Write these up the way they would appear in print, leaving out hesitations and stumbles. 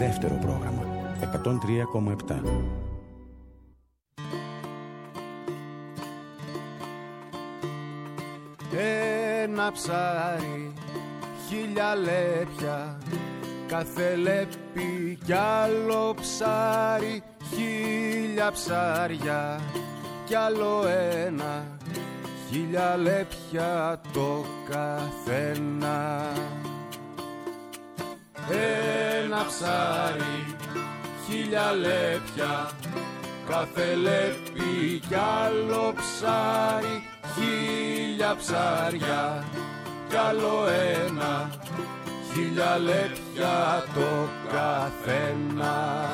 δεύτερο πρόγραμμα 103,7. Ένα ψάρι, 1000 λέπια, κάθε λέπι κι άλλο ψάρι, 1000 ψάρια κι άλλο ένα, 1000 λέπια το καθένα. Ένα ψάρι, 1000 λέπια, κάθε λέπι κι άλλο ψάρι, 1000 ψάρια κι άλλο ένα, 1000 λέπια το καθένα.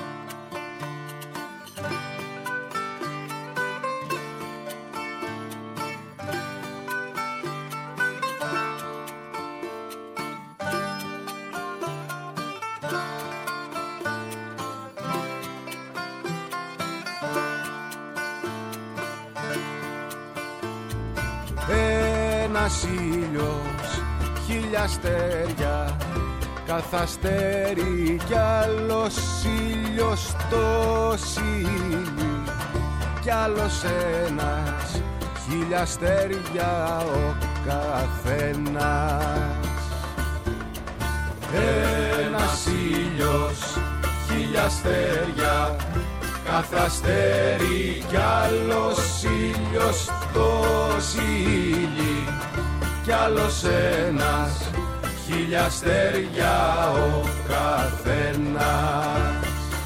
Ένας ήλιος, 1000 αστέρια, καθ' αστέρι κι άλλος ήλιος τόσοι ήλιοι, κι άλλος ένας, 1000 αστέρια ο καθένας. Ένας ήλιος, 1000 αστέρια, καθ' αστέρι κι άλλος ήλιος τόσοι ήλιοι, κι άλλος ένας, 1000 αστέρια ο καθένας.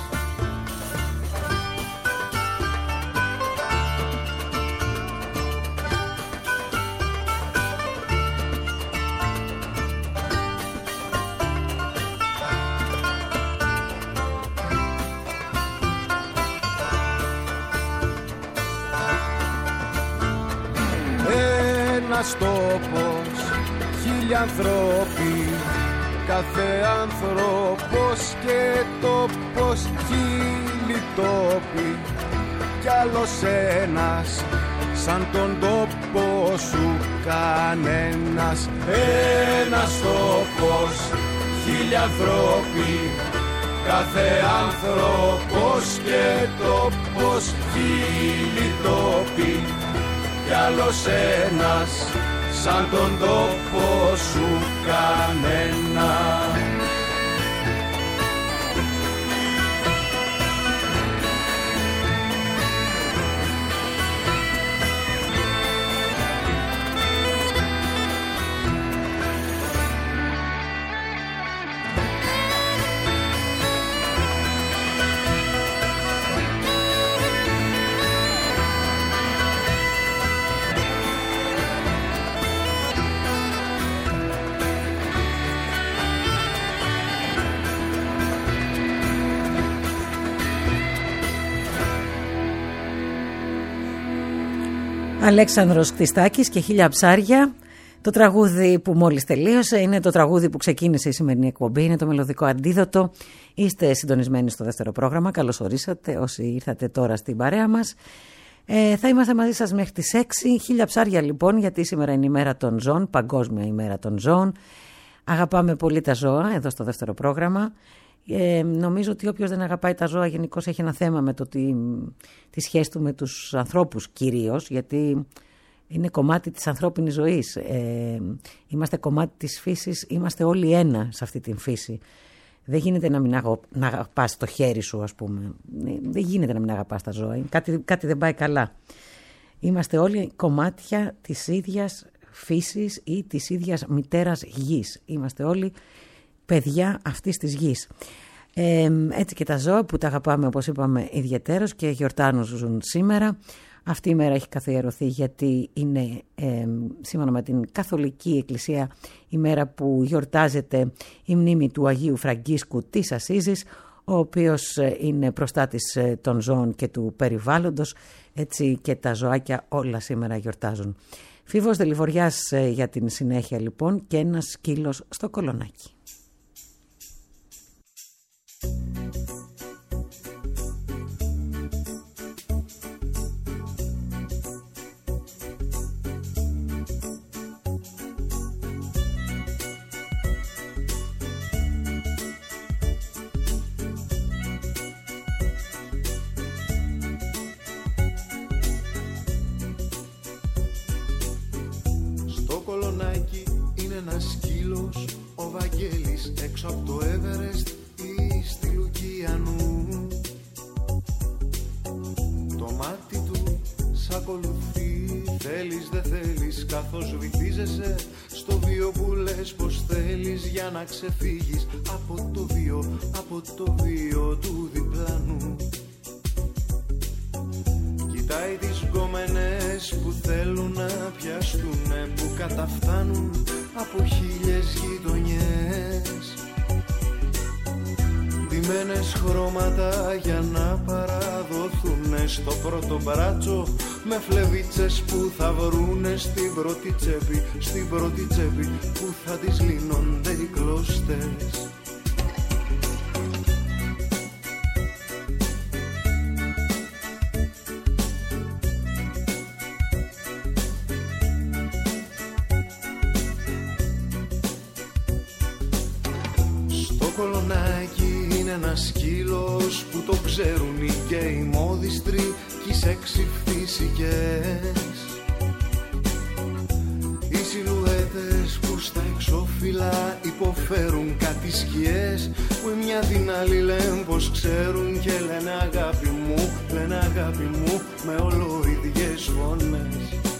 Ένας τόπος, 1000 ανθρώποι, κάθε άνθρωπος και τόπος, 1000 τόποι, κι άλλος ένας, σαν τον τόπο σου κανένας. Ένας τόπος, 1000 ανθρώποι, κάθε άνθρωπος και τόπος, 1000 τόποι, κι άλλος ένας, σαν τον τόπο σου κανένα. Αλέξανδρος Κτιστάκης και 1000 ψάρια. Το τραγούδι που μόλις τελείωσε είναι το τραγούδι που ξεκίνησε η σημερινή εκπομπή. Είναι το μελωδικό αντίδοτο. Είστε συντονισμένοι στο δεύτερο πρόγραμμα. Καλώς ορίσατε όσοι ήρθατε τώρα στην παρέα μας. Θα είμαστε μαζί σας μέχρι τις 6. 1000 ψάρια λοιπόν, γιατί σήμερα είναι η μέρα των ζώων, παγκόσμια ημέρα των ζώων. Αγαπάμε πολύ τα ζώα εδώ στο δεύτερο πρόγραμμα. Νομίζω ότι όποιος δεν αγαπάει τα ζώα γενικώς έχει ένα θέμα με τη σχέση του με τους ανθρώπους κυρίως, γιατί είναι κομμάτι της ανθρώπινης ζωής. Είμαστε κομμάτι της φύσης, είμαστε όλοι ένα σε αυτή την φύση. Δεν γίνεται να αγαπάς το χέρι σου, ας πούμε. Δεν γίνεται να μην αγαπάς τα ζώα. Κάτι δεν πάει καλά. Είμαστε όλοι κομμάτια της ίδιας φύσης ή της ίδιας μητέρας γης. Είμαστε όλοι παιδιά αυτής της γης. Έτσι και τα ζώα που τα αγαπάμε, όπως είπαμε, ιδιαιτέρως και γιορτάζουν σήμερα. Αυτή η μέρα έχει καθιερωθεί γιατί είναι σύμφωνα με την Καθολική Εκκλησία η μέρα που γιορτάζεται η μνήμη του Αγίου Φραγκίσκου της Ασσίζης, ο οποίος είναι προστάτης των ζώων και του περιβάλλοντος. Έτσι και τα ζωάκια όλα σήμερα γιορτάζουν. Φίβος Δελιβοριάς για την συνέχεια λοιπόν και ένας σκύλος στο Κολονάκι. Στο Κολονάκι είναι ένας σκύλος, ο Βαγγέλης, έξω από το Everest ή στη Λουκιανού. Το μάτι του σ' ακολουθεί, θέλεις δεν θέλεις, καθώς βυθίζεσαι στο βίο που λες πως θέλεις, για να ξεφύγεις από το βίο του διπλανού. Κοιτάει τις γκόμενες που θέλουν να πιαστούνε, που καταφτάνουν από 1000 γειτονιές. Ντυμένες χρώματα για να παραδοθούνε στο πρώτο μπράτσο, με φλεβίτσες που θα βρούνε στην πρώτη τσέπη που θα τις λύνονται οι κλωστές. Ένας σκύλος που το ξέρουν οι γκέι μόδιστροι κι οι σεξι φυσικές. Οι σιλουέτες που στα εξώφυλλα υποφέρουν κάτι σκιές, που η μια την άλλη λένε πως ξέρουν και λένε αγάπη μου με ολοίδιες φωνές.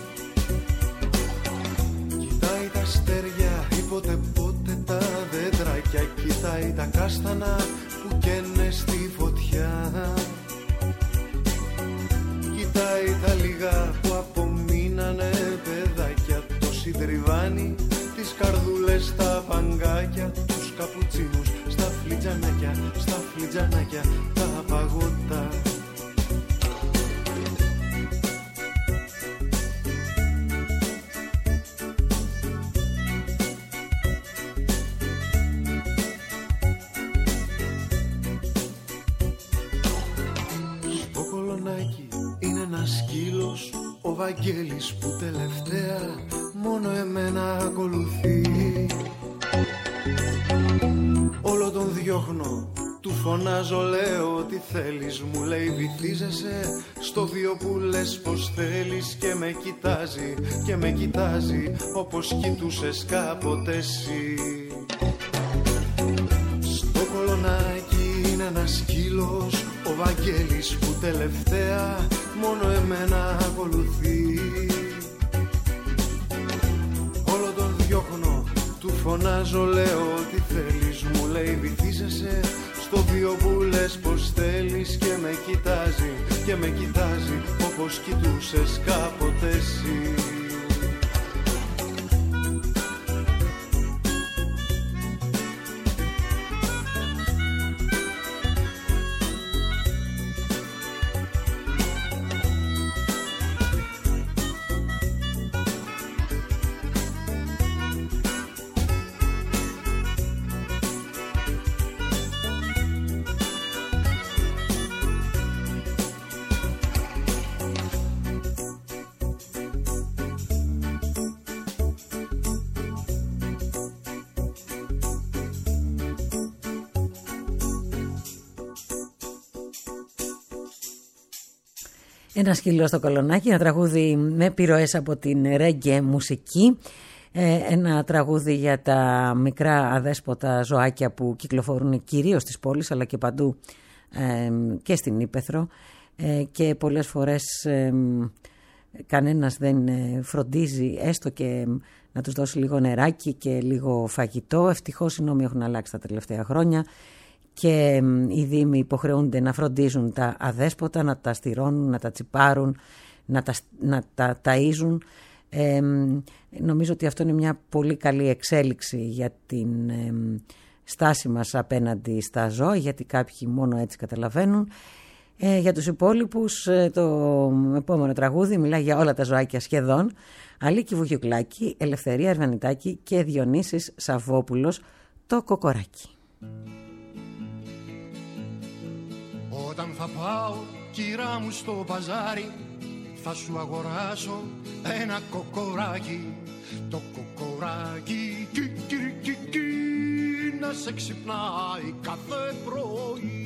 Κοιτάει τα αστέρια ή ποτέ τα δέντρακια, κοιτάει τα κάστανα που καίνε στη φωτιά. Κοιτάει τα λίγα που απομείνανε παιδάκια, το συντριβάνι, τις καρδούλες, τα παγκάκια, τους καπουτσίνους στα φλιτζανάκια, τα παγωτά. Ο Βαγγέλης που τελευταία μόνο εμένα ακολουθεί. Όλο τον διώχνω, του φωνάζω, λέω τι θέλεις, μου λέει βυθίζεσαι στο βίο που λες πως θέλεις, και με κοιτάζει όπως κοιτούσες κάποτε εσύ. Στο Κολονάκι είναι ένας σκύλος, ο Βαγγέλης που τελευταία μόνο εμένα ακολουθεί. Όλο τον διώχνω, του φωνάζω, λέω τι θέλεις, μου λέει βυθίζεσαι στο βίο που λες πως θέλεις, και με κοιτάζει όπως κοιτούσες κάποτε εσύ. Ένα σκύλο στο Κολονάκι, ένα τραγούδι με επιρροές από την ρέγγε μουσική, ένα τραγούδι για τα μικρά αδέσποτα ζωάκια που κυκλοφορούν κυρίως στις πόλεις αλλά και παντού και στην Ύπαιθρο, και πολλές φορές κανένας δεν φροντίζει έστω και να τους δώσει λίγο νεράκι και λίγο φαγητό. Ευτυχώς οι νόμοι έχουν αλλάξει τα τελευταία χρόνια και οι δήμοι υποχρεούνται να φροντίζουν τα αδέσποτα, να τα στηρώνουν, να τα τσιπάρουν, να τα ταΐζουν. Νομίζω ότι αυτό είναι μια πολύ καλή εξέλιξη για την στάση μας απέναντι στα ζώα, γιατί κάποιοι μόνο έτσι καταλαβαίνουν. Για τους υπόλοιπους το επόμενο τραγούδι μιλάει για όλα τα ζωάκια σχεδόν. Αλίκη Βουγιουκλάκη, Ελευθερία Ερβανιτάκη και Διονύσης Σαββόπουλος, το Κοκοράκι. Όταν θα πάω, κυρά μου, στο παζάρι, θα σου αγοράσω ένα κοκοράκι. Το κοκοράκι να σε ξυπνάει κάθε πρωί.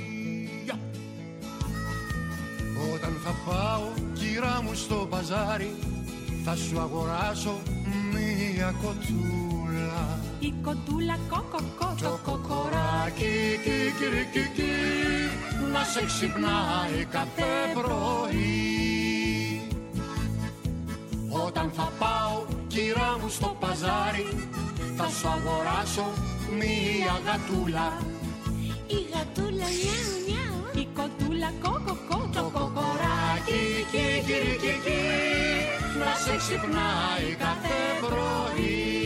Όταν θα πάω, κυρά μου, στο παζάρι, θα σου αγοράσω μία κοτσούλα. Η κοτούλα κοκοκό, το κοκοράκι Κικυρικικι, να σε ξυπνάει κάθε πρωί. Όταν θα πάω κυρά μου στο παζάρι, θα σου αγοράσω μία γατούλα. Η γατούλα νιάου νιάου, η κοτούλα κοκοκό, το κοκοράκι Κικυρικικι, να σε ξυπνάει κάθε πρωί.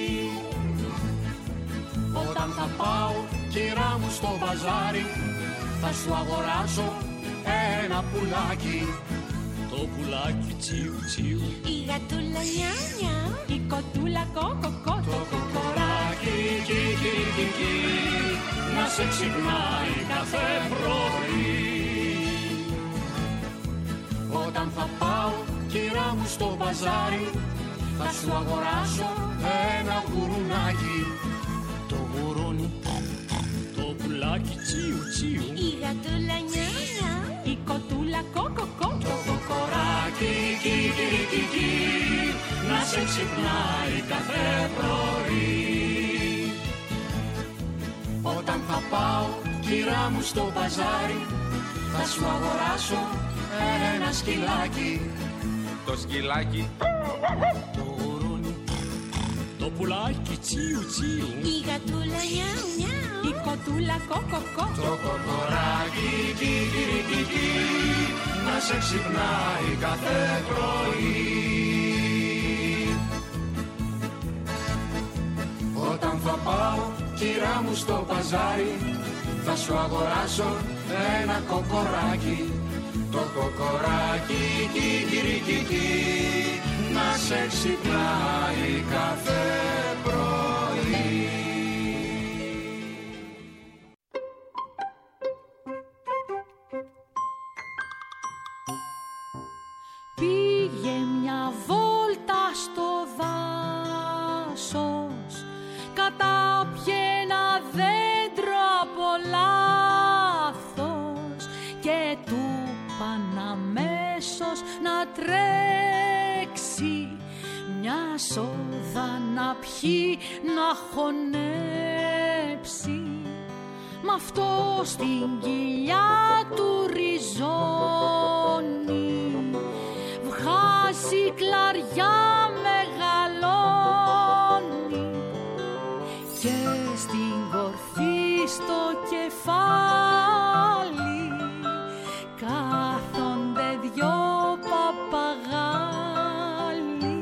Όταν θα πάω κυρά μου στο μπαζάρι, θα σου αγοράσω ένα πουλάκι. Το πουλάκι τσιου τσιου, η γατούλα νιάου νιάου, η κοτούλα κοκοκό, το κοκοράκι κικυρικικι, να σε ξυπνάει κάθε πρωί. Όταν θα πάω κυρά μου στο μπαζάρι, θα σου αγοράσω ένα γουρουνάκι. Το γουρούνι, το πουλάκι τσιου τσιου, η γατούλα νιάου νιάου, η κοτούλα κοκοκό, το κοκοράκι κικυρικικι, να σε ξυπνάει κάθε πρωί. Όταν θα πάω κυρά μου στο μπαζάρι, θα σου αγοράσω ένα σκυλάκι. Το σκυλάκι, το γουρούνι, το πουλάκι τσιου τσιου, η γατούλα νιάου νιάου, η κοτούλα κοκοκό, το κοκοράκι κικυρικικι, να σε ξυπνάει κάθε πρωί. Όταν θα πάω κυρά μου στο παζάρι, θα σου αγοράσω ένα κοκοράκι. Το κοκοράκι κικυρικικι, να σε ξυπνάει κάθε πρωί. Πήγε μια βόλτα στο δάσος, κατάπιε ένα δέντρο από λάθος και του παν αμέσως να τρέξει, μια σόδα να πιει, να χωνέψει. Μ' αυτό στην κοιλιά του ριζώνει, βγάζει κλαριά, μεγαλώνει και στην κορφή στο κεφάλι κάθονται δυο παπαγάλοι.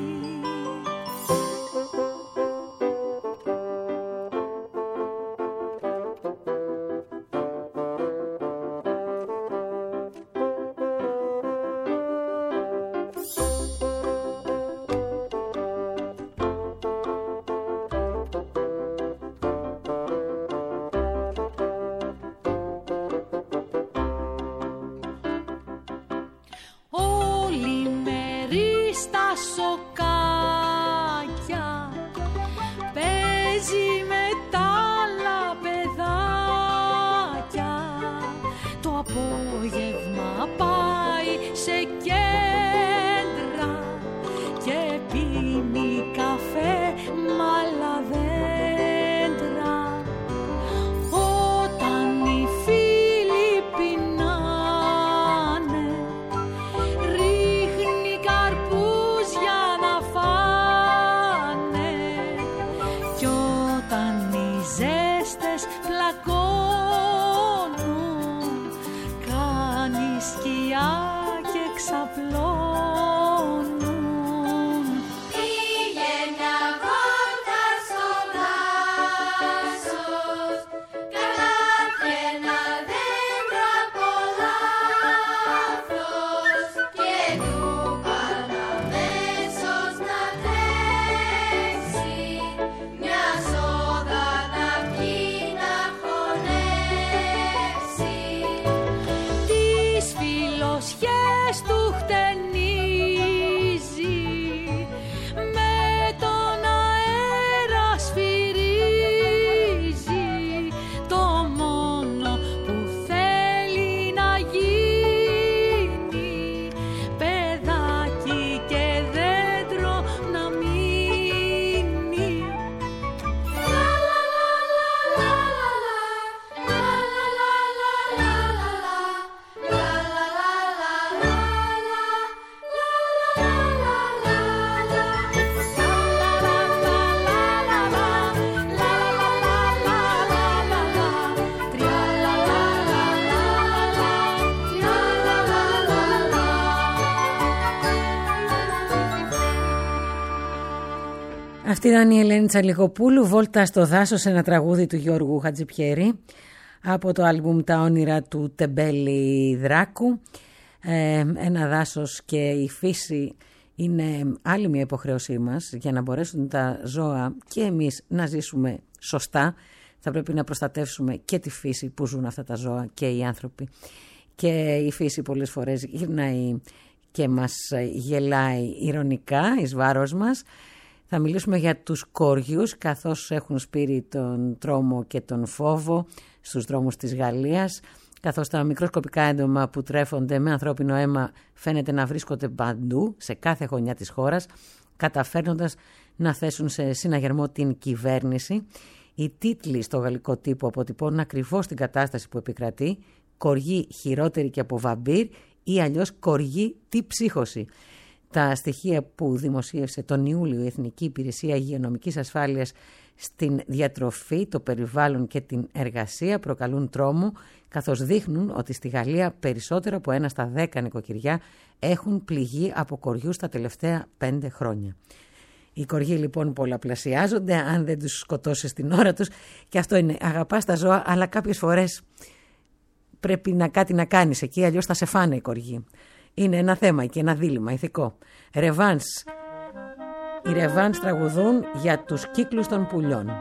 Αυτή ήταν η Ελένη Τσαλικοπούλου, Βόλτα στο δάσος, ένα τραγούδι του Γιώργου Χατζιπιέρη από το άλμπουμ Τα όνειρα του Τεμπέλη Δράκου. Ένα δάσος και η φύση είναι άλλη μια υποχρέωσή μας. Για να μπορέσουν τα ζώα και εμείς να ζήσουμε σωστά, θα πρέπει να προστατεύσουμε και τη φύση που ζουν αυτά τα ζώα και οι άνθρωποι. Και η φύση πολλές φορές γυρνάει και μας γελάει ειρωνικά εις βάρος μας. Θα μιλήσουμε για τους κοριούς, καθώς έχουν σπείρει τον τρόμο και τον φόβο στους δρόμους της Γαλλίας, καθώς τα μικροσκοπικά έντομα που τρέφονται με ανθρώπινο αίμα φαίνεται να βρίσκονται παντού, σε κάθε γωνιά της χώρας, καταφέρνοντας να θέσουν σε συναγερμό την κυβέρνηση. Οι τίτλοι στο γαλλικό τύπο αποτυπώνουν ακριβώς την κατάσταση που επικρατεί: κοργή χειρότερη και από βαμπύρ ή αλλιώς κοργή τι ψύχωση. Τα στοιχεία που δημοσίευσε τον Ιούλιο η Εθνική Υπηρεσία Υγειονομικής Ασφάλειας στην διατροφή, το περιβάλλον και την εργασία προκαλούν τρόμο, καθώς δείχνουν ότι στη Γαλλία περισσότερο από 1 στα 10 νοικοκυριά έχουν πληγεί από κοριούς τα τελευταία 5 χρόνια. Οι κοργοί λοιπόν πολλαπλασιάζονται αν δεν τους σκοτώσεις την ώρα τους, και αυτό είναι, αγαπάς τα ζώα αλλά κάποιες φορές πρέπει κάτι να κάνεις εκεί, αλλιώς θα σε φάνε οι κοργοί. Είναι ένα θέμα και ένα δίλημμα ηθικό. Ρεβάνς. Οι Ρεβάνς τραγουδούν για τους κύκλους των πουλιών.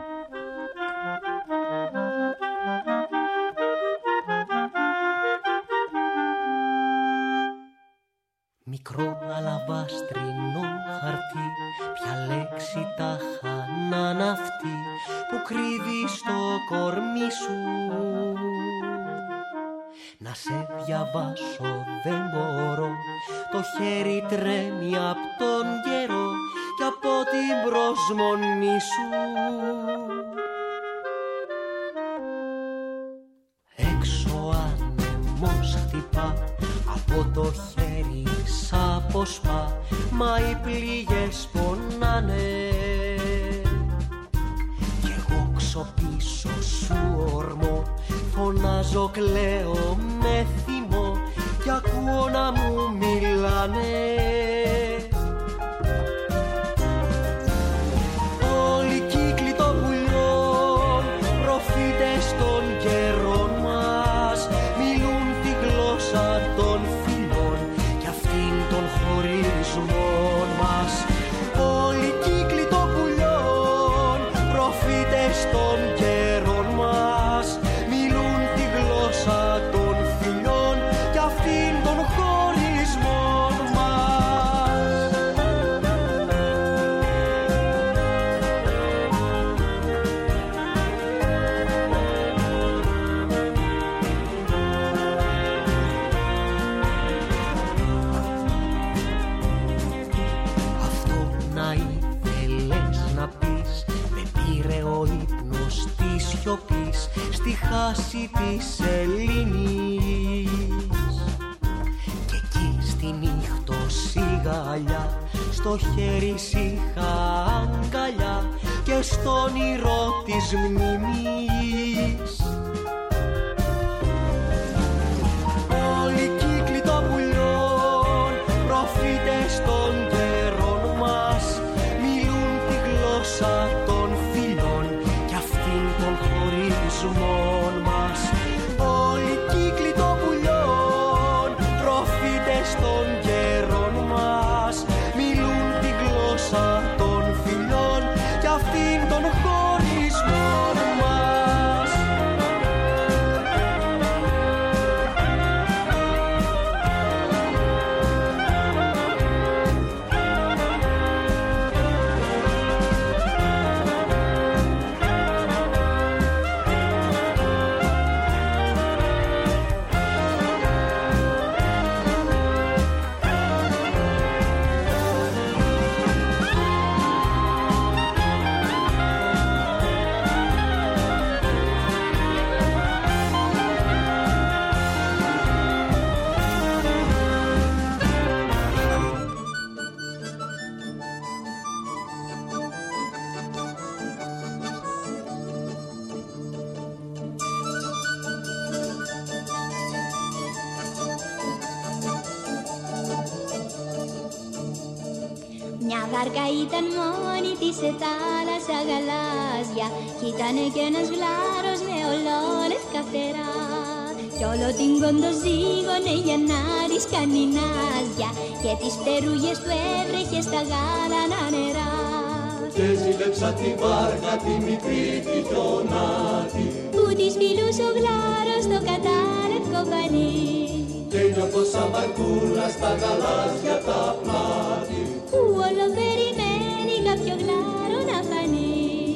Μικρό αλαβάστρινο χαρτί, ποια λέξη τάχαναν αυτή που κρύβει στο κορμί σου. Να σε διαβάσω δεν μπορώ, το χέρι τρέμει απ' τον καιρό και από την προσμονή σου. Έξω άνεμος χτυπά, από το χέρι σ' αποσπά, μα οι πληγές πονάνε. Κι εγώ ξοπίσω σου ορμό, φωνάζω, κλαίω με θυμό κι ακούω να μου μιλάνε. Όλοι οι κύκλοι των πουλιών, προφήτες των καιρών μας, μιλούν τη γλώσσα των φιλών κι αυτήν των χωρισμών μας. Όλοι οι κύκλοι των πουλιών, προφήτες των καιρών μας, μιλούν τη γλώσσα των φιλιών κι αυτήν των χωρισμών μας. Αυτό να ήθελες να πεις, με πήρε ο ύπνος της σιωπής στη χάση της Ελλήνης. Κι εκεί στη νύχτωση γαλιά, στο χέρι σ' είχα αγκαλιά και στο όνειρο της μνήμης. Όλοι οι κύκλοι των πουλιών, προφήτες των καιρών μας, μιλούν τη γλώσσα των φιλών κι αυτήν των χωρισμών μας. Όλοι οι κύκλοι των πουλιών, προφήτες των καιρών μας, μιλούν τη γλώσσα των φιλών κι αυτήν των χωρισμών μας. βάρκα ήταν μόνη της σε θάλασσα γαλάζια κι ήτανε κι ένας γλάρος με ολόλευκα φτερά κι όλο την κοντοζήγωνε για να της κάνει νάζια και τις φτερούγες του έβρεχε στα γάλανα νερά. Και ζήλεψα τη βάρκα τη μικρή τη χιονάτη που της φιλούσε ο γλάρος στο κατάλευκο πανί και νιώθω σαν βαρκούλα στα γαλάζια τα πλάτη που όλο περιμένει κάποιο γλάρο να φανεί.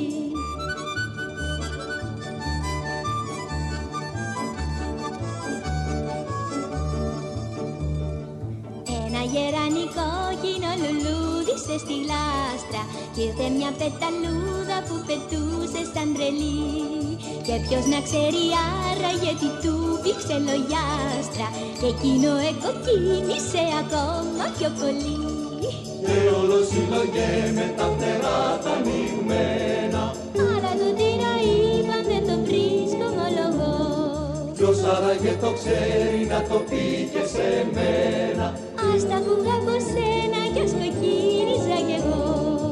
Ένα γερανικό κοινό λουλούδισε στη λάστρα κι ήρθε μια πεταλούδα που πετούσε σαν τρελή και ποιος να ξέρει άραγε τι του πήξε λογιάστρα και εκείνο εκοκκίνησε ακόμα πιο πολύ. Και όλο συλλογέ με τα φτερά τα ανοιγμένα αλλά του τι να είπαν δεν το βρίσκω ομολογώ. Ποιος άραγε το ξέρει να το πει και σε μένα. Ας τα ακούγα από σένα κι ας κοκκίνιζα κι εγώ.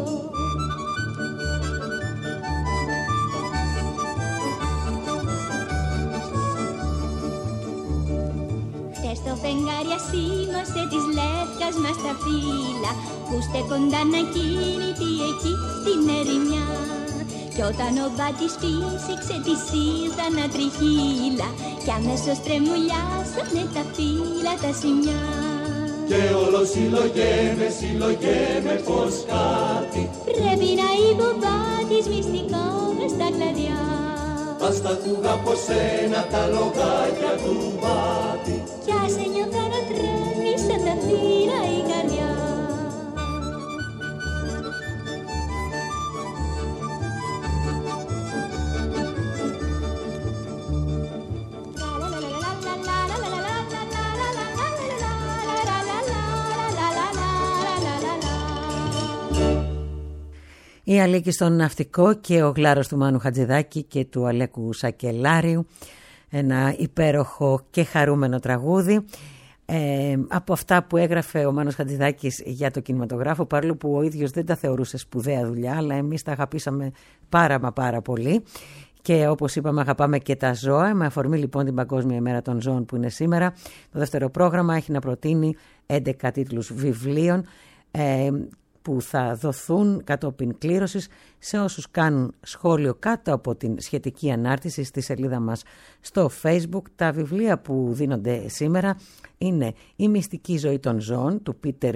Χτες το φεγγάρι ασήμωσε της Λεύκας μας τα φύλλα που στέκονταν ακίνητοι εκεί στην ερημιά κι όταν ο μπάτης φύσηξε της ήρθαν ατριχύλα κι αμέσως τρεμουλιάσανε τα φύλλα τα σημιά. Και όλο συλλογέμαι πως κάτι πρέπει να είπε ο μπάτης μυστικό μες στα κλαδιά. Ας τα ακούγα από σένα τα λογάκια του μπάτη κι ας ένιωθα να τρέμει σαν τα φύλλα η καρδιά. Η Αλίκη στον Ναυτικό και ο γλάρος του Μάνου Χατζηδάκη και του Αλέκου Σακελάριου, ένα υπέροχο και χαρούμενο τραγούδι από αυτά που έγραφε ο Μάνος Χατζηδάκης για το κινηματογράφο, παρόλο που ο ίδιος δεν τα θεωρούσε σπουδαία δουλειά, αλλά εμείς τα αγαπήσαμε πάρα πολύ. Και όπως είπαμε αγαπάμε και τα ζώα. Με αφορμή λοιπόν την Παγκόσμια ημέρα των ζώων που είναι σήμερα, το δεύτερο πρόγραμμα έχει να προτείνει 11 τίτλους βιβλίων που θα δοθούν κατόπιν κλήρωσης σε όσους κάνουν σχόλιο κάτω από την σχετική ανάρτηση στη σελίδα μας στο Facebook. Τα βιβλία που δίνονται σήμερα είναι «Η μυστική ζωή των ζώων» του Πίτερ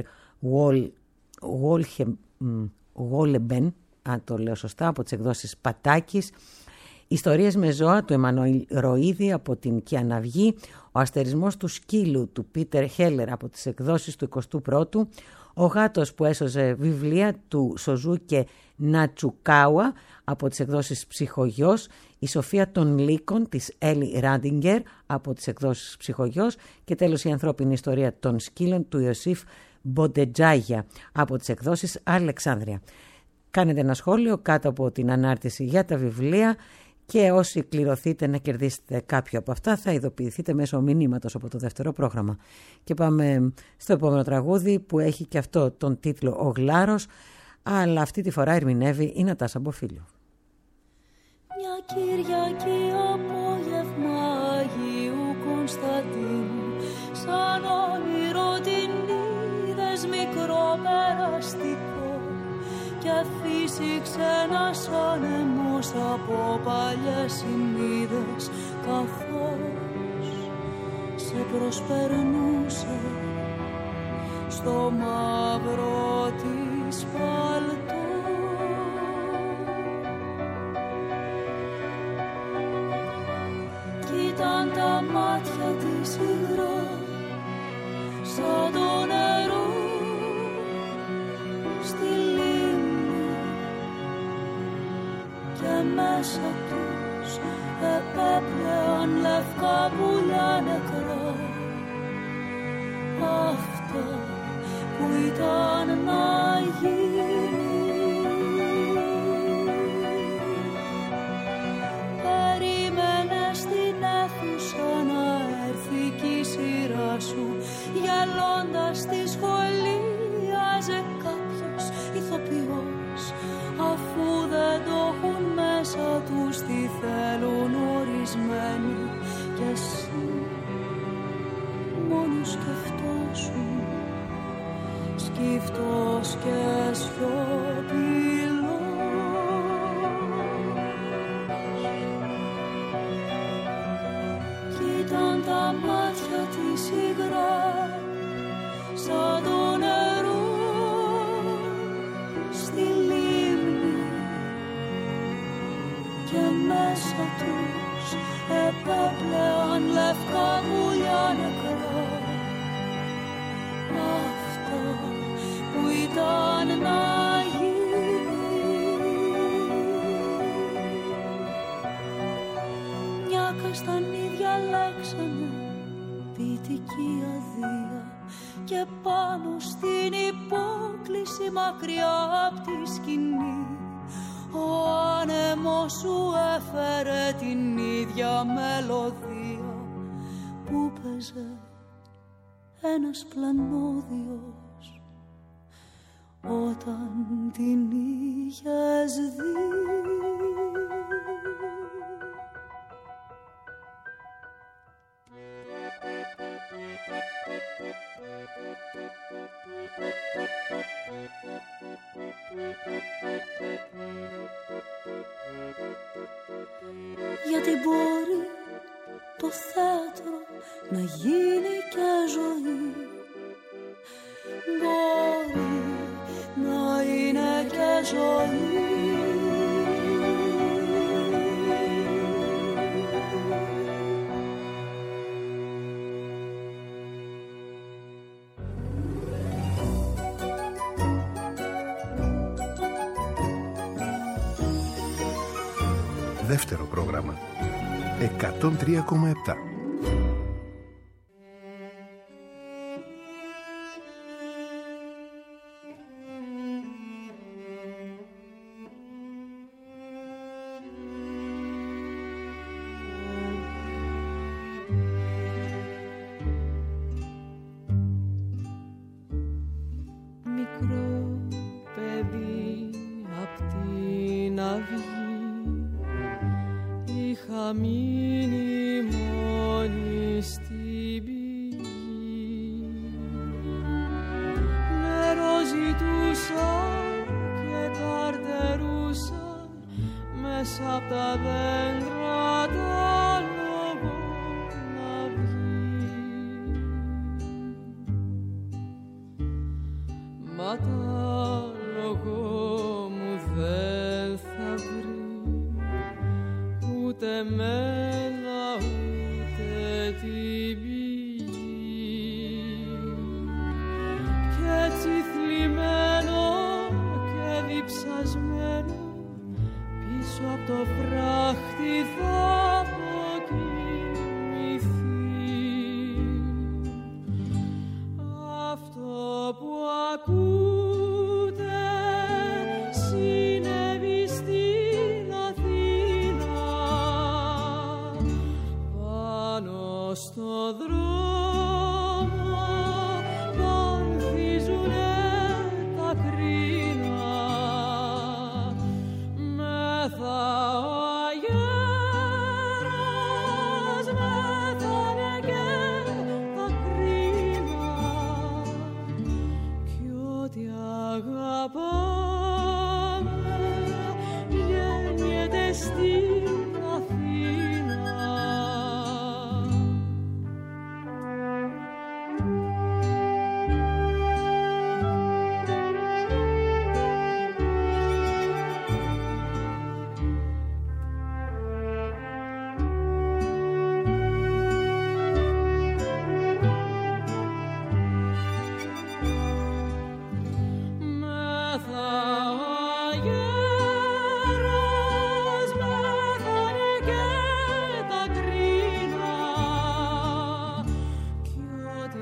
Γόλεμπεν, αν το λέω σωστά, από τις εκδόσεις Πατάκης, «Ιστορίες με ζώα» του Εμμανουήλ Ροΐδη από την Κιαναυγή, «Ο αστερισμός του σκύλου» του Πίτερ Χέλερ από τις εκδόσεις του 21ου, «Ο γάτος που έσωζε βιβλία» του Σοζούκε Νατσουκάουα από τις εκδόσεις Ψυχογιός, «Η Σοφία των Λύκων» της Έλλη Ράντιγκερ από τις εκδόσεις Ψυχογιός και τέλος «Η ανθρώπινη ιστορία των σκύλων» του Ιωσήφ Μποντετζάγια από τις εκδόσεις Αλεξάνδρεια. Κάνετε ένα σχόλιο κάτω από την ανάρτηση για τα βιβλία και όσοι κληρωθείτε να κερδίσετε κάποιο από αυτά θα ειδοποιηθείτε μέσω μηνύματος από το δεύτερο πρόγραμμα. Και πάμε στο επόμενο τραγούδι που έχει και αυτό τον τίτλο «Ο Γλάρος», αλλά αυτή τη φορά ερμηνεύει η Νατάσα Μποφίλιο. Μια Κυριακή απόγευμα Αγίου Κωνσταντίνου, σαν όνειρο την είδες μικρό περαστικό και φύσηξε ένας άνεμος από παλιές σημείδες καθώς σε προσπερνούσε στο μαύρο της παλτό. Κι ήταν τα μάτια της υγρά σαν το νερό στη λίμνη και μέσα τους επέπλεαν λευκά πουλιά νεκρά, αυτά που ήταν να γίνει. Περίμενε στην αίθουσα να έρθει κι η σειρά σου, γελώντας στη σχολίαζε κάποιος της υγρά σαν το νερό στη λίμνη και μέσα τους επέπλεαν λευκά πουλιά νεκρά. Αυτό που ήταν να γίνει, μια καστανίδια λέξανε ποιητική αδεία και πάνω στην υπόκληση μακριά απ' τη σκηνή ο άνεμος σου έφερε την ίδια μελωδία που παίζε ένας πλανόδιος όταν την είχες δει. Γιατί μπορεί το θέατρο να γίνει και ζωή, μπορεί να είναι και ζωή. Δεύτερο πρόγραμμα 103,7. Μικρό παιδί απ' την αυγή είχα μείνει μόνη στην πηγή. Νερό ζητούσα και καρτερούσα μέσα απ' τα δέντρα τα λόγω να βγει. Μα τα λόγω μου δεν θα βρει ούτε μένα ούτε την πηγή. Κι έτσι θλιμμένο και διψασμένο πίσω απ' το φράχτη θα αποκοιμηθεί. Αυτό που ακούτε συνέβη στην Αθήνα, πάνω στο δρόμο πανθίζουνε τα κρίνα. Μέθα ο αγέρας μέθανε και τα κρίνα κι ό,τι αγαπάμε γεννιέται στην Αθήνα. Μέθα ο αγέρας μέθανε και τα κρίνα κι ό,τι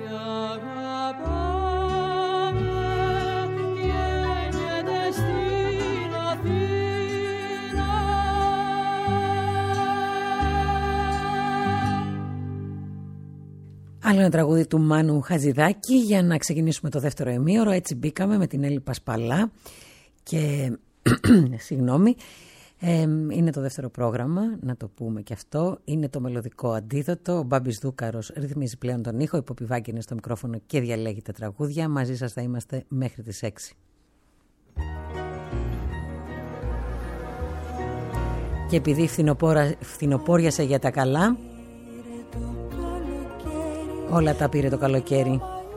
αγαπάμε γεννιέται στην Αθήνα. Άλλο ένα τραγούδι του Μάνου Χατζηδάκη για να ξεκινήσουμε το δεύτερο ημίωρο. Έτσι μπήκαμε με την Έλλη Πασπαλά και συγγνώμη, είναι το δεύτερο πρόγραμμα, να το πούμε και αυτό. Είναι το μελωδικό αντίδοτο. Ο Μπάμπης Δούκαρος ρυθμίζει πλέον τον ήχο, η Ποπιβάκη είναι στο μικρόφωνο και διαλέγει τα τραγούδια. Μαζί σας θα είμαστε μέχρι τις 6. Και επειδή φθινοπόριασε για τα καλά, Όλα τα πήρε το καλοκαίρι.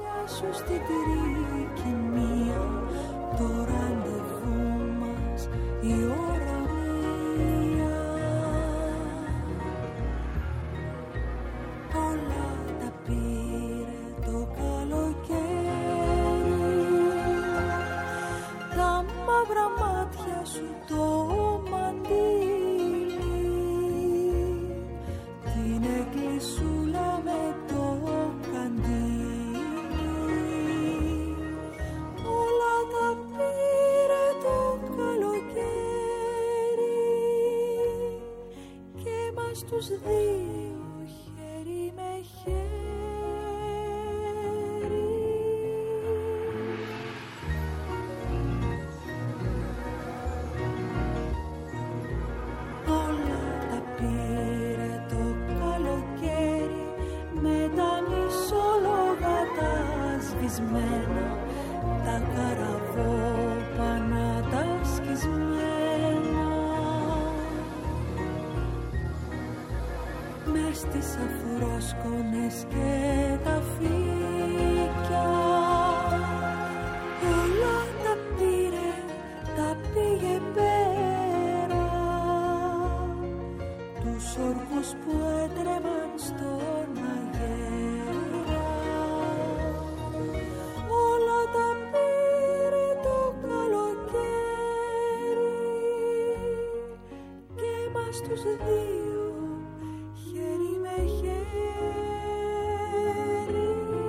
Τους δύο χέρι με χέρι. Όλα τα πήρε το καλοκαίρι με τα μισόλογα τα σβησμένα, τα καραβόπανα τα σκισμένα. Μες στις αφρόσκονες και τα φύκια όλα τα πήρε, τα πήγε πέρα, τους όρκους που έτρεμαν στον αγέρα. Όλα τα πήρε το καλοκαίρι και μας τους δύο χέρι με χέρι.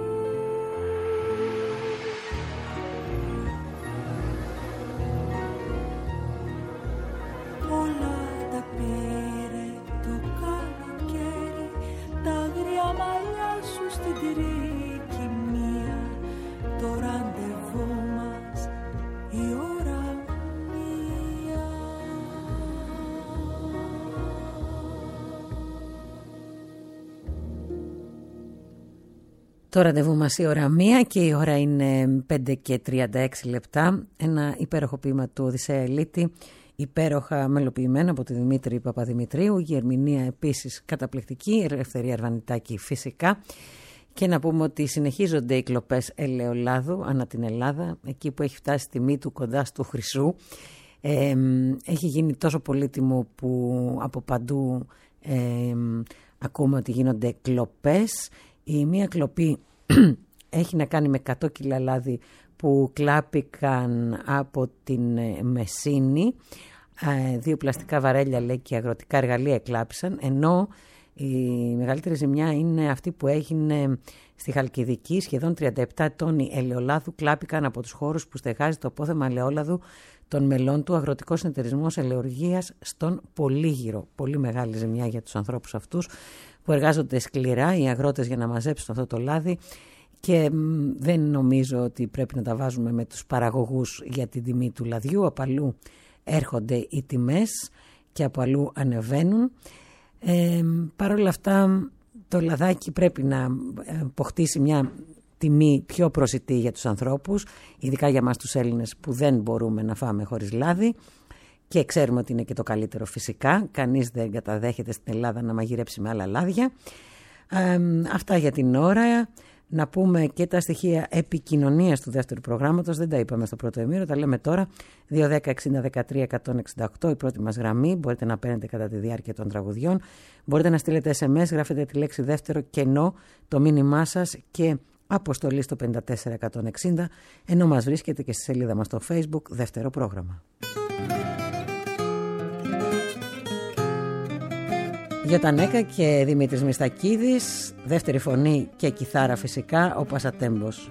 Όλα τα πήρε το καλοκαίρι, τα αγρία μαλλιά σου στην τρικυμία, το ραντεβού μας η ώρα μία. Το ραντεβού μας η ώρα 1 και η ώρα είναι 5 και 36 λεπτά. Ένα υπέροχο ποίημα του Οδυσσέα Ελίτη, υπέροχα μελοποιημένο από τη Δημήτρη Παπαδημητρίου, η ερμηνεία επίσης καταπληκτική, Ελευθερία Αρβανιτάκη φυσικά. Και να πούμε ότι συνεχίζονται οι κλοπές ελαιολάδου ανά την Ελλάδα, εκεί που έχει φτάσει τιμή του κοντά στο χρυσού. Έχει γίνει τόσο πολύτιμο που από παντού ακούμε ότι γίνονται κλοπές. Η μία κλοπή έχει να κάνει με 100 κιλά λάδι που κλάπηκαν από την Μεσίνη. 2 πλαστικά βαρέλια, λέει, και αγροτικά εργαλεία εκλάπησαν, ενώ η μεγαλύτερη ζημιά είναι αυτή που έγινε στη Χαλκιδική. Σχεδόν 37 τόνοι ελαιολάδου κλάπηκαν από τους χώρους που στεγάζει το απόθεμα ελαιόλαδου των μελών του Αγροτικός Συνεταιρισμός Ελαιοργίας στον Πολύγυρο. Πολύ μεγάλη ζημιά για τους ανθρώπους αυτούς που εργάζονται σκληρά οι αγρότες για να μαζέψουν αυτό το λάδι, και δεν νομίζω ότι πρέπει να τα βάζουμε με τους παραγωγούς για την τιμή του λαδιού. Από αλλού έρχονται οι τιμές και από αλλού ανεβαίνουν. Παρ' όλα αυτά το λαδάκι πρέπει να αποκτήσει μια τιμή πιο προσιτή για τους ανθρώπους, ειδικά για μας τους Έλληνες που δεν μπορούμε να φάμε χωρίς λάδι, και ξέρουμε ότι είναι και το καλύτερο φυσικά. Κανείς δεν καταδέχεται στην Ελλάδα να μαγειρέψει με άλλα λάδια. Αυτά για την ώρα. Να πούμε και τα στοιχεία επικοινωνίας του δεύτερου προγράμματος. Δεν τα είπαμε στο πρώτο ημίρο, τα λέμε τώρα. 210-60-13-168 η πρώτη μας γραμμή. Μπορείτε να παίρνετε κατά τη διάρκεια των τραγουδιών. Μπορείτε να στείλετε SMS, γράφετε τη λέξη δεύτερο κενό, το μήνυμά σας και αποστολή στο 54160, ενώ μας βρίσκεται και στη σελίδα μας στο Facebook δεύτερο πρόγραμμα. Γιωτανέκα και Δημήτρης Μιστακίδης, δεύτερη φωνή και κιθάρα φυσικά, ο Πασατέμπος.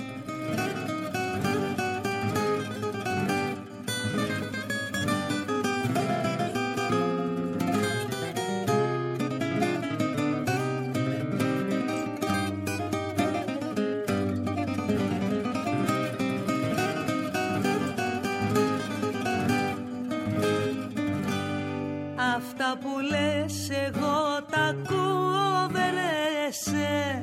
Αυτά που λες εγώ τα ακούω, δεν λέσαι.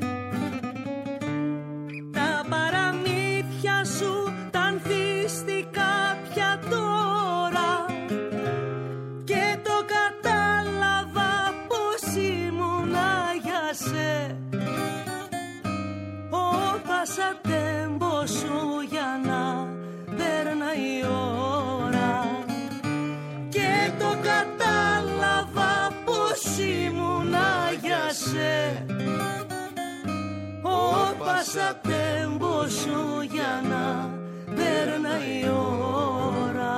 Τα παραμύθια σου τα ανθίστηκα πια τώρα και το κατάλαβα πως ήμουνα για σε. Άσε ο πασατέμπο σου για να περνάει η ώρα.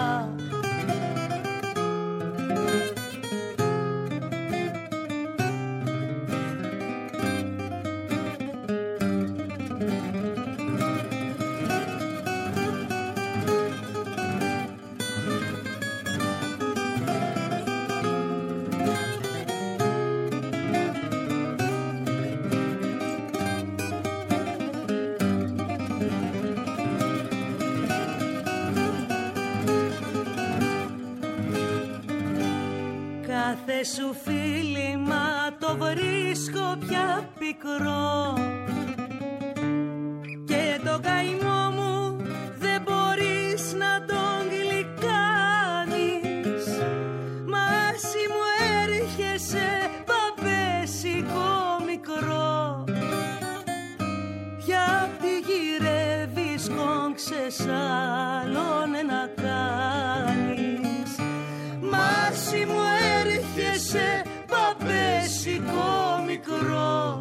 Κάθε σου φίλημα το βρίσκω πια πικρό και το καημό μου δεν μπορείς να τον γλυκάνεις. Μάση μου έρχεσαι παπέσικο μικρό, γιατί γυρεύεις κόγξες άλλον να κάνεις. Μάση μου έρχεσαι παπέσικο μικρό,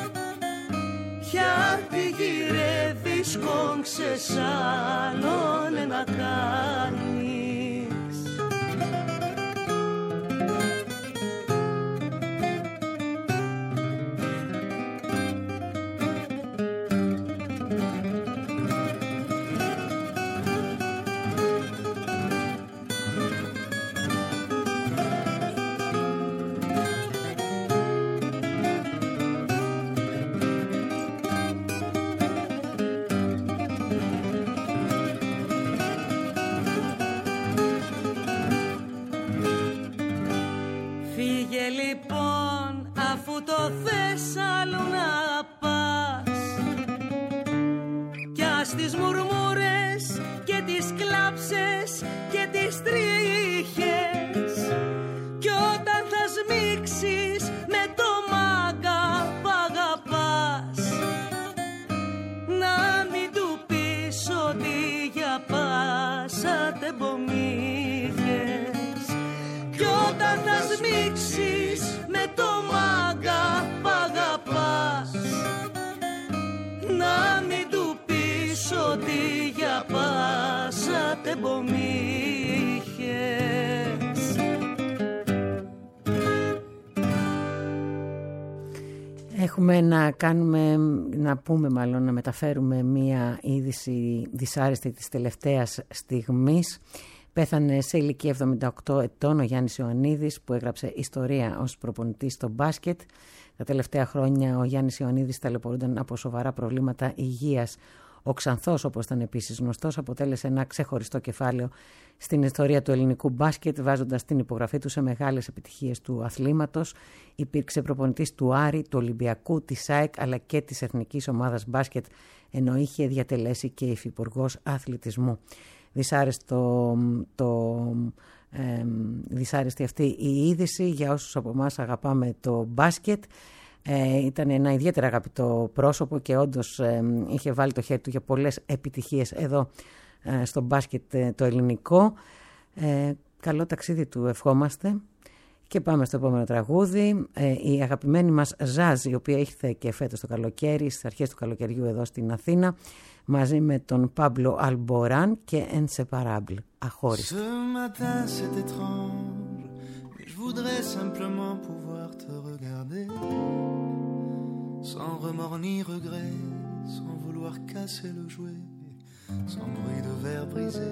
γιατί γυρεύεις κόγξες άλλον να κάνεις. Λοιπόν, αφού το θες αλλού να πας, κι ας τις μουρμούρες και τις κλάψες και τις τρίχες, κι όταν θα σμίξεις με το μάγκα που αγαπάς, να μην του πεις ότι για πάσα τεμπομήθες. Κι όταν θα σμίξεις με το μάγκα που αγαπάς, να μην του πεις ότι για πάσα τεμπομήθες. Έχουμε να πούμε μάλλον, να μεταφέρουμε μία είδηση δυσάρεστη της τελευταίας στιγμής. Πέθανε σε ηλικία 78 ετών ο Γιάννης Ιωαννίδης, που έγραψε ιστορία ως προπονητής στο μπάσκετ. Τα τελευταία χρόνια ο Γιάννης Ιωαννίδης ταλαιπωρούνταν από σοβαρά προβλήματα υγείας. Ο Ξανθός, όπως ήταν επίσης γνωστός, αποτέλεσε ένα ξεχωριστό κεφάλαιο στην ιστορία του ελληνικού μπάσκετ, βάζοντας την υπογραφή του σε μεγάλες επιτυχίες του αθλήματος. Υπήρξε προπονητής του Άρη, του Ολυμπιακού, της ΑΕΚ αλλά και της Εθνικής Ομάδας Μπάσκετ, ενώ είχε διατελέσει και υφυπουργός αθλητισμού. Δυσάρεστη αυτή η είδηση για όσους από εμάς αγαπάμε το μπάσκετ. Ήταν ένα ιδιαίτερα αγαπητό πρόσωπο και όντως είχε βάλει το χέρι του για πολλές επιτυχίες εδώ στο μπάσκετ το ελληνικό. Καλό ταξίδι του ευχόμαστε και πάμε στο επόμενο τραγούδι. Η αγαπημένη μας Ζάζ, η οποία ήρθε και φέτος το καλοκαίρι, στις αρχές του καλοκαιριού εδώ στην Αθήνα, μαζί με τον Παμπλο Αλμποράν και Inséparable, αχώριστα. Ce matin c'est étrange, mais je voudrais simplement pouvoir te regarder, sans remords ni regret, sans vouloir casser le jouet, sans bruit de verre brisé.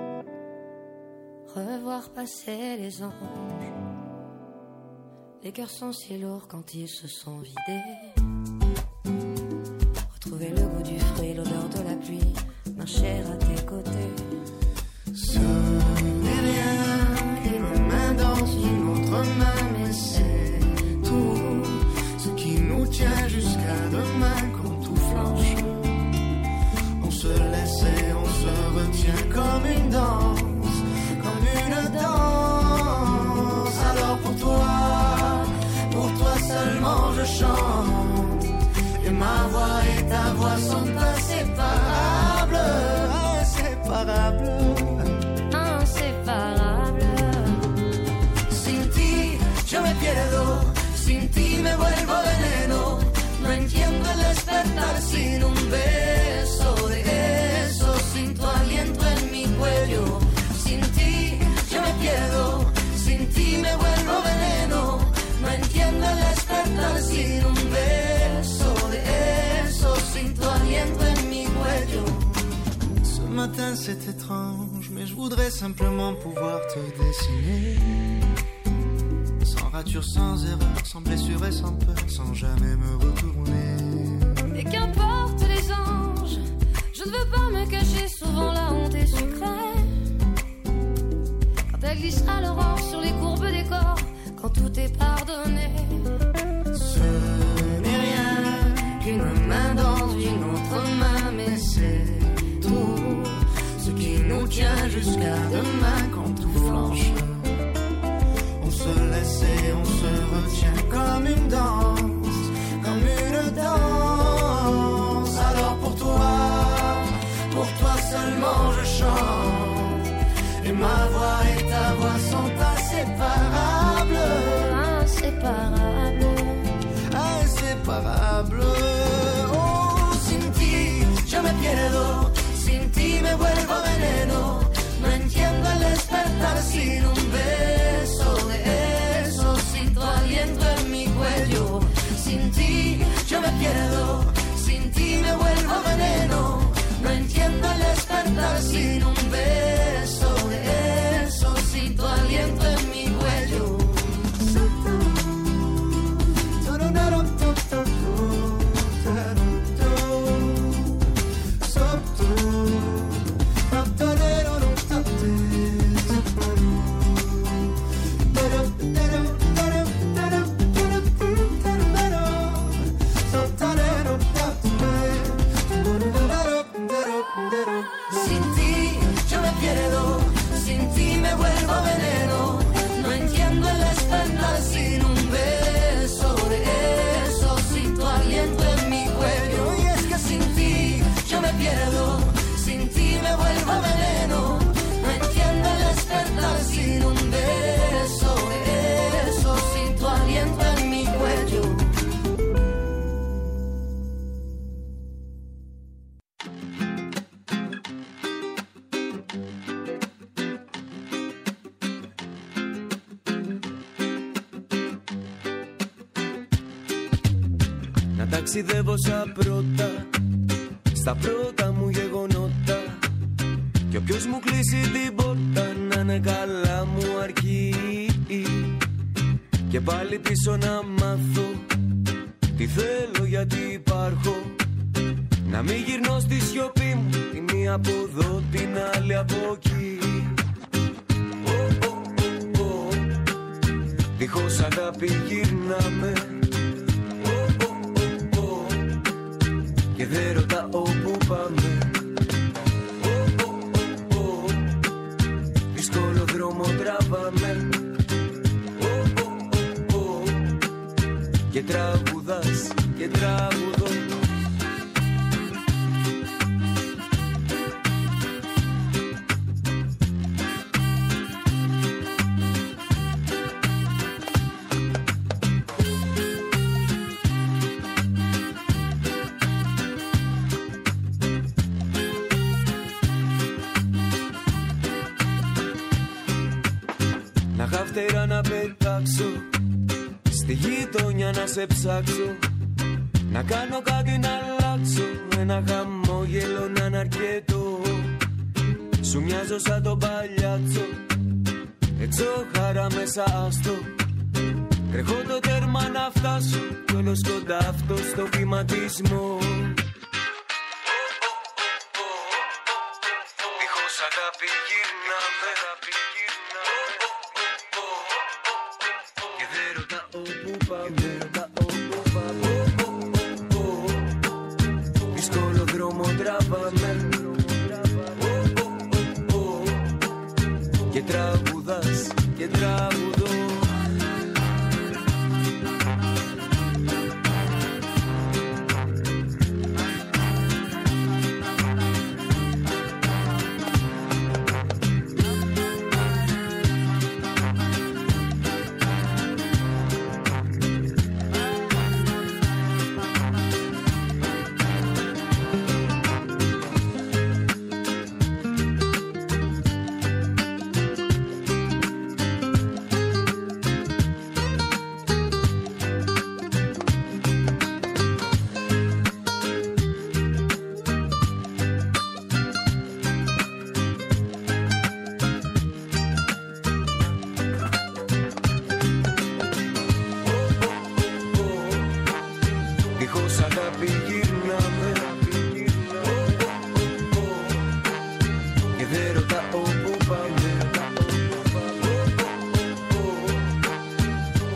Revoir passer les anges, les cœurs sont si lourds quand ils se sont vidés. Retrouver le goût du fruit, l'odeur de la pluie, marcher à tes côtés. Ce n'est rien qu'une main dans une autre main, mais c'est tout ce qui nous tient jusqu'à demain quand tout flanche. On se laisse et on se retient comme une danse, comme une danse. Alors pour toi seulement je chante, et ma voix et ta voix sont inséparables, inséparables, inséparables. Sin ti yo me pierdo, sin ti me despertar sin un beso de esos, sin tu aliento en mi cuello. Sin ti yo me pierdo, sin ti me vuelvo veneno. No entiendo el despertar sin un beso de esos, sin tu aliento en mi cuello. Ce matin c'est étrange, mais je voudrais simplement pouvoir te dessiner. Sans rature, sans erreur, sans blessure et sans peur, sans jamais me retourner. Et qu'importe les anges, je ne veux pas me cacher, souvent la honte est sucrée. Quand elle glisse à l'aurore sur les courbes des corps, quand tout est pardonné. Ce n'est rien qu'une main dans une autre main, mais c'est tout ce qui nous tient jusqu'à demain quand tout flanche. On se laisse et on se retient comme une danse, comme une danse. Alors pour toi seulement je chante, et ma voix et ta voix sont inséparables, inséparables, inséparables. Oh, sin ti yo me pierdo, sin ti me vuelvo veneno. No entiendo el despertar sin un beso de eso, sin tu aliento en mi cuello. Sin ti yo me pierdo, sin ti me vuelvo veneno. No entiendo el despertar sin un beso de eso, sin tu aliento en mi cuello. Sin ti yo me pierdo, sin ti me vuelvo veneno. No entiendo el despertar sin un beso de eso, sin tu aliento en mi cuello. Y es que sin ti yo me pierdo, sin ti me vuelvo veneno. No entiendo el despertar sin un beso de eso, sin tu aliento en mi cuello. Ταξιδεύω σαν πρώτα, στα πρώτα μου γεγονότα. Κι όποιος μου κλείσει την πόρτα να είναι καλά μου αρκεί. Και πάλι πίσω να μάθω τι θέλω, γιατί υπάρχω. Να μην γυρνώ στη σιωπή μου, τη μία από εδώ, την άλλη από εκεί. Δίχως αγάπη γυρνάμε και δεν ρωτάω που πάμε. Δύσκολο δρόμο τραβάμε και τραγουδάς και τραγουδώ. Φτερά να πετάξω, στη γειτονιά να σε ψάξω. Να κάνω κάτι να αλλάξω, ένα χαμόγελο να είναι αρκετό. Σου μοιάζω σαν τον παλιάτσο, έτσι χαρά μέσα άστο. Τρέχω το τέρμα να φτάσω, κι όλος κοντά αυτό στο βηματισμό. Δίχως αγάπη γυρνάμε. Δύσκολο δρόμο τραβάμε και τραγουδάς και τραγουδώ.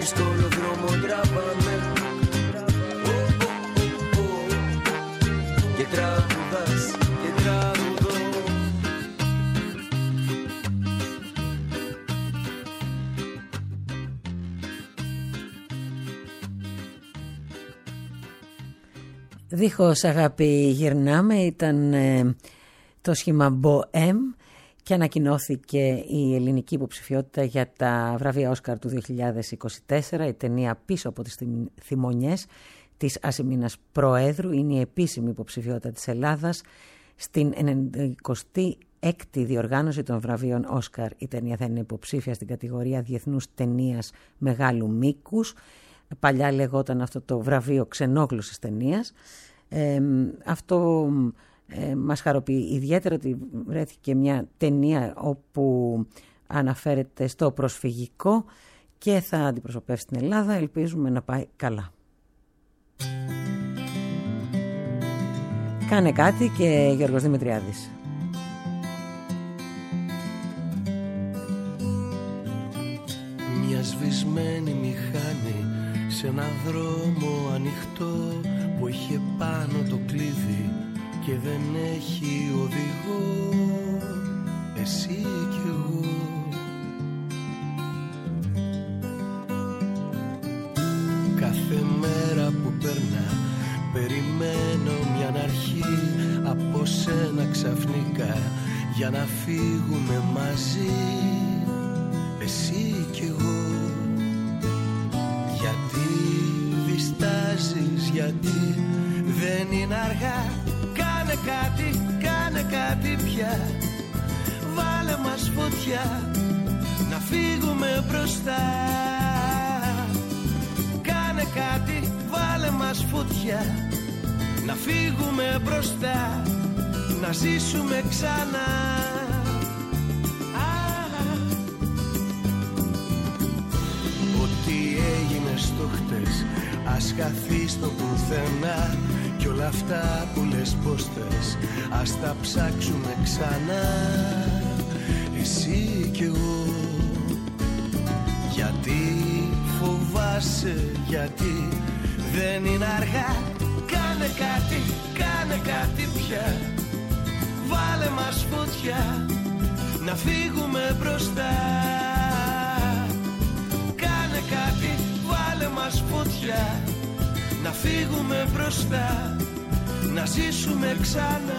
δύσκολο δρόμο τραβάμε. Και τραγουδάς και τραγουδώ. Δίχως αγάπη γυρνάμε ήταν το σχήμα Bohème και ανακοινώθηκε η ελληνική υποψηφιότητα για τα βραβεία Όσκαρ του 2024. Η ταινία Πίσω από τις θυμονιές της Ασημίνας Προέδρου είναι η επίσημη υποψηφιότητα της Ελλάδας στην 96η διοργάνωση των βραβείων Όσκαρ. Η ταινία θα είναι υποψήφια στην κατηγορία Διεθνούς Ταινίας Μεγάλου Μήκους. Παλιά λεγόταν αυτό το βραβείο ξενόγλωσσης ταινίας. Αυτό μας χαροποιεί ιδιαίτερα ότι βρέθηκε μια ταινία όπου αναφέρεται στο προσφυγικό και θα αντιπροσωπεύσει την Ελλάδα. Ελπίζουμε να πάει καλά. Κάνε κάτι και Γιώργος Δημητριάδης. Μια σβησμένη μηχανή σε ένα δρόμο ανοιχτό που είχε πάνω το κλειδί και δεν έχει οδηγό. Εσύ κι εγώ. Κάθε μέρα που περνά περιμένω μια αρχή από σένα ξαφνικά για να φύγουμε μαζί. Εσύ κι εγώ. Γιατί διστάζεις, γιατί δεν είναι αργά. Κάνε κάτι πια. Βάλε μας φωτιά να φύγουμε μπροστά. Κάνε κάτι, βάλε μας φωτιά να φύγουμε μπροστά. Να ζήσουμε ξανά. Ό,τι έγινε στο χτες ας χαθεί στο πουθενά. Κι όλα αυτά που λες πως θες ας τα ψάξουμε ξανά. Εσύ κι εγώ. Γιατί φοβάσαι, γιατί δεν είναι αργά. Κάνε κάτι πια. Βάλε μας φωτιά να φύγουμε μπροστά. Κάνε κάτι, βάλε μας φωτιά να φύγουμε μπροστά. Να ζήσουμε ξανά.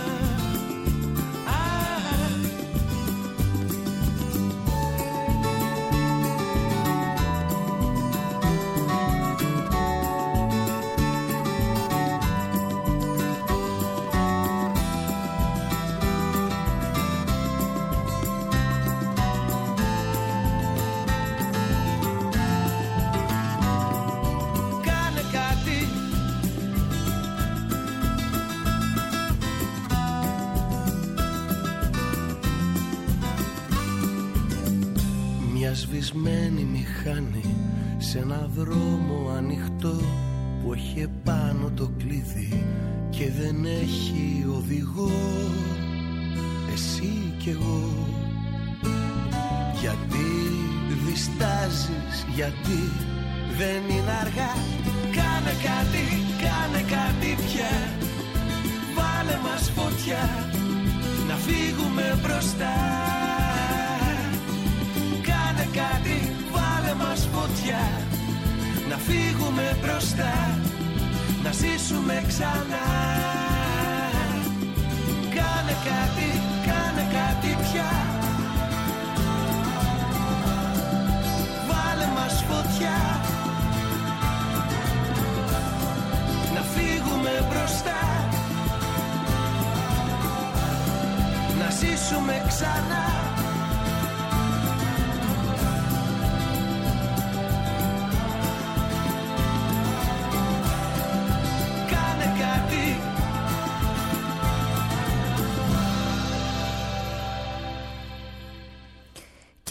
Σβησμένη μηχανή σε ένα δρόμο ανοιχτό που έχει πάνω το κλειδί και δεν έχει οδηγό. Εσύ κι εγώ. Γιατί διστάζεις, γιατί δεν είναι αργά. Κάνε κάτι πια. Βάλε μας φωτιά να φύγουμε μπροστά. Κάτι, βάλε μας φωτιά να φύγουμε μπροστά. Να ζήσουμε ξανά. Κάνε κάτι πια. Βάλε μας φωτιά να φύγουμε μπροστά. Να ζήσουμε ξανά.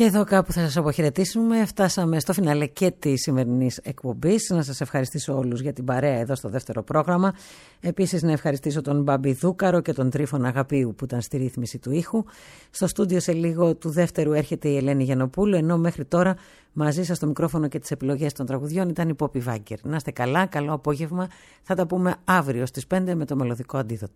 Και εδώ κάπου θα σας αποχαιρετήσουμε. Φτάσαμε στο φινάλε και της σημερινής εκπομπής. Να σας ευχαριστήσω όλους για την παρέα εδώ στο δεύτερο πρόγραμμα. Επίσης να ευχαριστήσω τον Μπάμπη Δούκαρο και τον Τρίφωνα Αγαπίου που ήταν στη ρύθμιση του ήχου. Στο στούντιο σε λίγο του δεύτερου έρχεται η Ελένη Γιαννοπούλου, ενώ μέχρι τώρα μαζί σας στο μικρόφωνο και τις επιλογές των τραγουδιών ήταν η Πόπη Βάγκερ. Να είστε καλά, καλό απόγευμα. Θα τα πούμε αύριο στις 5 με το μελωδικό αντίδοτο.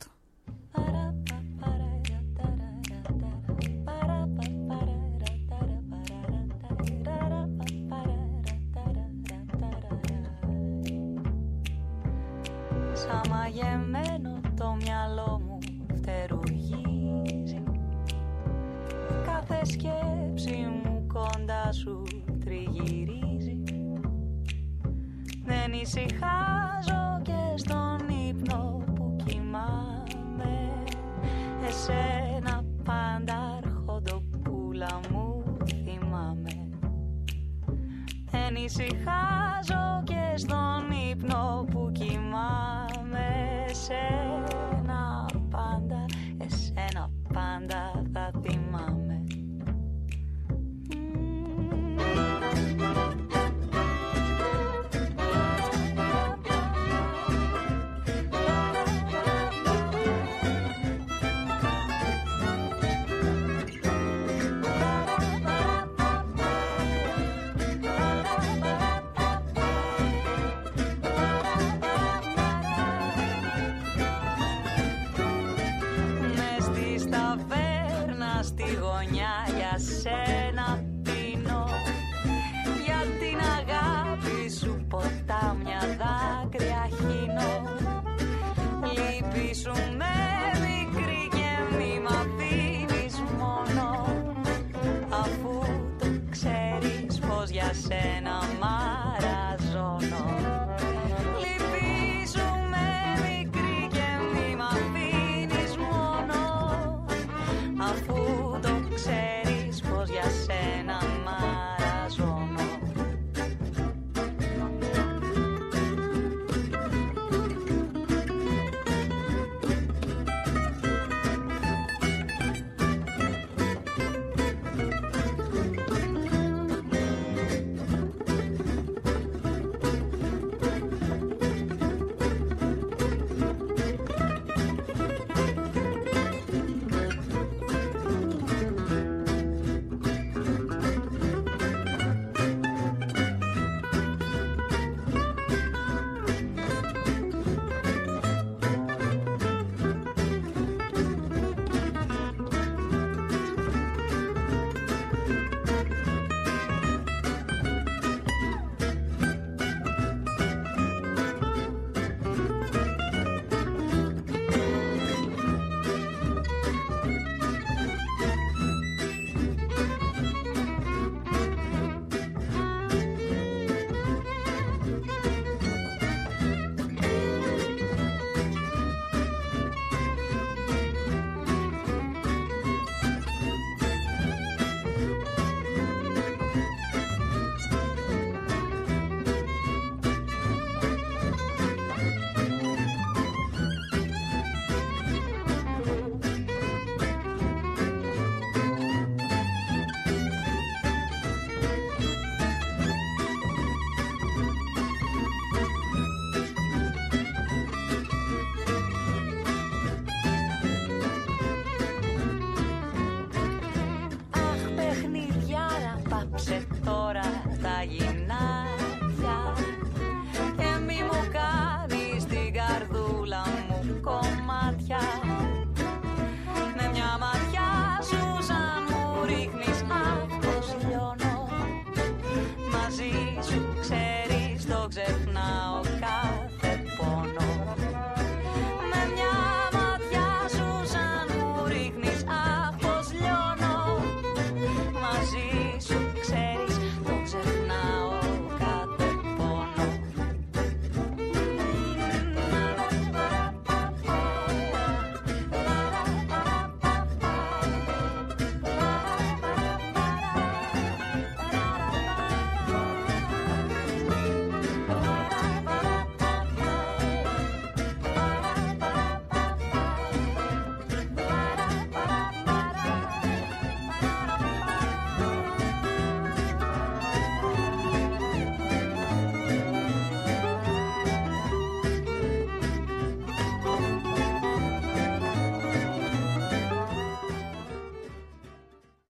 Σαν μαγεμένο το μυαλό μου φτερουγίζει, κάθε σκέψη μου κοντά σου τριγυρίζει. Δεν ησυχάζω και στον ύπνο που κοιμάμαι, εσένα πάντα αρχοντοπούλα μου θυμάμαι. Δεν ησυχάζω